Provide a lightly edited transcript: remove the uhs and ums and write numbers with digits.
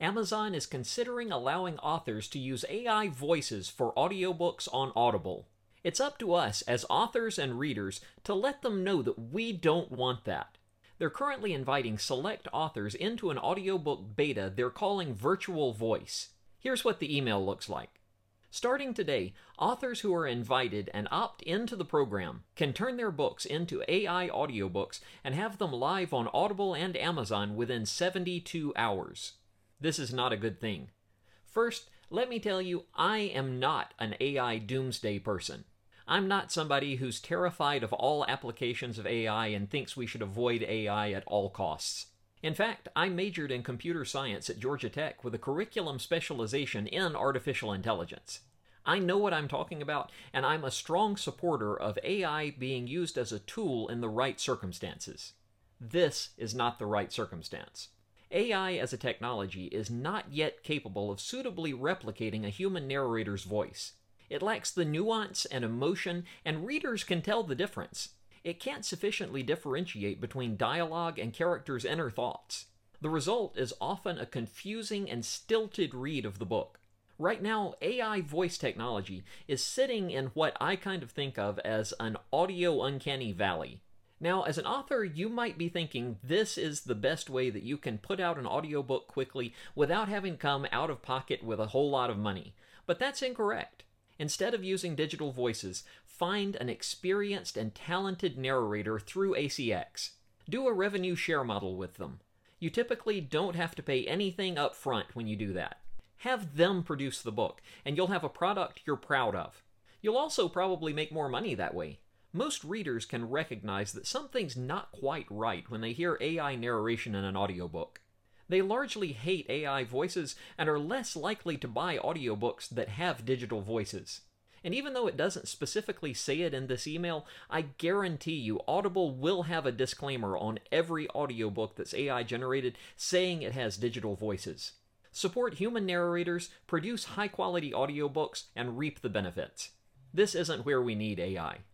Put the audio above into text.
Amazon is considering allowing authors to use AI voices for audiobooks on Audible. It's up to us as authors and readers to let them know that we don't want that. They're currently inviting select authors into an audiobook beta they're calling Virtual Voice. Here's what the email looks like. Starting today, authors who are invited and opt into the program can turn their books into AI audiobooks and have them live on Audible and Amazon within 72 hours. This is not a good thing. First, let me tell you, I am not an AI doomsday person. I'm not somebody who's terrified of all applications of AI and thinks we should avoid AI at all costs. In fact, I majored in computer science at Georgia Tech with a curriculum specialization in artificial intelligence. I know what I'm talking about, and I'm a strong supporter of AI being used as a tool in the right circumstances. This is not the right circumstance. AI as a technology is not yet capable of suitably replicating a human narrator's voice. It lacks the nuance and emotion, and readers can tell the difference. It can't sufficiently differentiate between dialogue and characters' inner thoughts. The result is often a confusing and stilted read of the book. Right now, AI voice technology is sitting in what I kind of think of as an audio uncanny valley. Now, as an author, you might be thinking this is the best way that you can put out an audiobook quickly without having come out of pocket with a whole lot of money. But that's incorrect. Instead of using digital voices, find an experienced and talented narrator through ACX. Do a revenue share model with them. You typically don't have to pay anything up front when you do that. Have them produce the book, and you'll have a product you're proud of. You'll also probably make more money that way. Most readers can recognize that something's not quite right when they hear AI narration in an audiobook. They largely hate AI voices and are less likely to buy audiobooks that have digital voices. And even though it doesn't specifically say it in this email, I guarantee you Audible will have a disclaimer on every audiobook that's AI generated saying it has digital voices. Support human narrators, produce high-quality audiobooks, and reap the benefits. This isn't where we need AI.